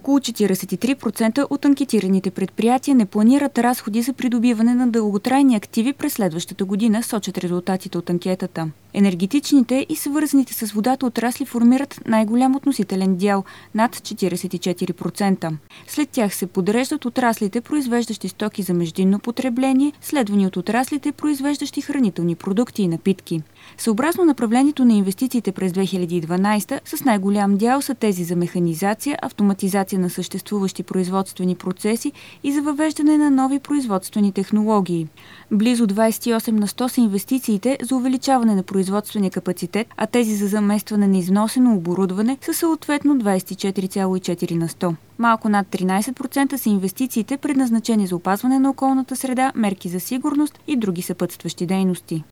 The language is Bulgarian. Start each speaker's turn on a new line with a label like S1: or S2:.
S1: Около 43% от анкетираните предприятия не планират разходи за придобиване на дълготрайни активи през следващата година, сочат резултатите от анкетата. Енергетичните и свързаните с водата отрасли формират най-голям относителен дял – над 44%. След тях се подреждат отраслите, произвеждащи стоки за междинно потребление, следвани от отраслите, произвеждащи хранителни продукти и напитки. Съобразно направлението на инвестициите през 2012, с най-голям дял са тези за механизация, автоматизация на съществуващи производствени процеси и за въвеждане на нови производствени технологии. Близо 28 на 100 са инвестициите за увеличаване на производствения капацитет, а тези за заместване на износено оборудване са съответно 24,4 на 100. Малко над 13% са инвестициите, предназначени за опазване на околната среда, мерки за сигурност и други съпътстващи дейности.